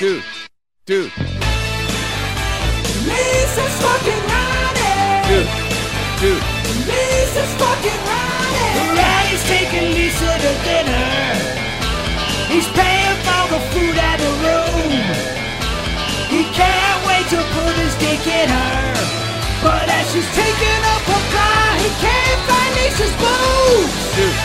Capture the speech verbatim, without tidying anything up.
dude, dude. Lisa's fucking Ronnie. Dude, dude. Lisa's fucking Ronnie. Ronnie's taking Lisa to dinner. He's paying for the food at the room. He can't wait to put his dick in her. But as she's taking up her car, he can't find Lisa's boobs. Dude.